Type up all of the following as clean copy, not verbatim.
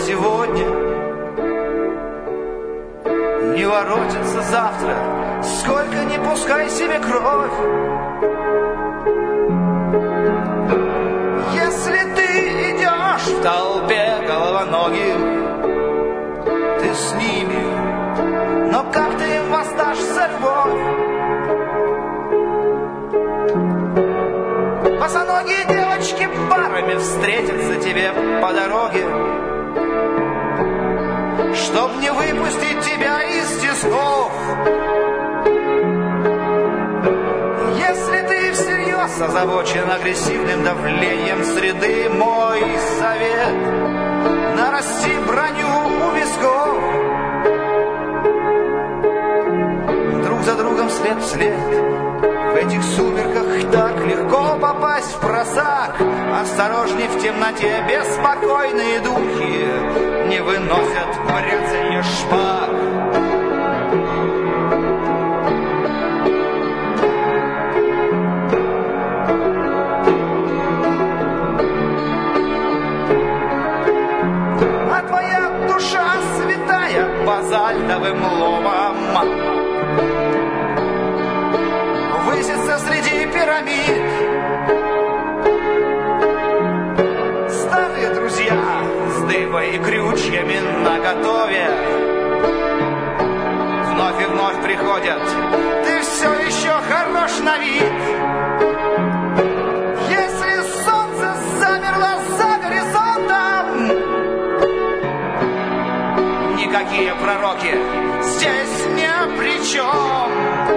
сегодня, не воротится завтра, сколько не пускай себе кровь. Если ты идешь в толпе головоногих, ты с ними, но как ты им воздашь за любовь? Босоногие девочки парами встретятся тебе по дороге, чтоб не выпустить тебя из тисков. Если ты всерьез озабочен агрессивным давлением среды, мой совет — нарасти броню у висков. Друг за другом след в след, в этих сумерках так легко попасть в просак. Осторожней в темноте, беспокойные духи не выносят бряцанье шпаг. А твоя душа святая базальтовым ломом высится среди пирамид. Старые друзья с дыбой и крючьями наготове вновь и вновь приходят. Ты все еще хорош на вид. Если солнце замерло за горизонтом, никакие пророки здесь ни при чем.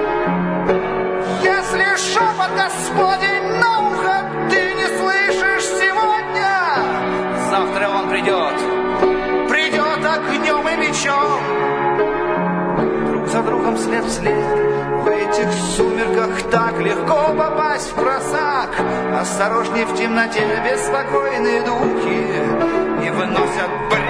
Если шепот Господень на ухо ты не слышишь сегодня, завтра он придет огнем и мечом. Друг за другом след в след, в этих сумерках так легко попасть в просак. Осторожней в темноте, беспокойные духи не выносят бред.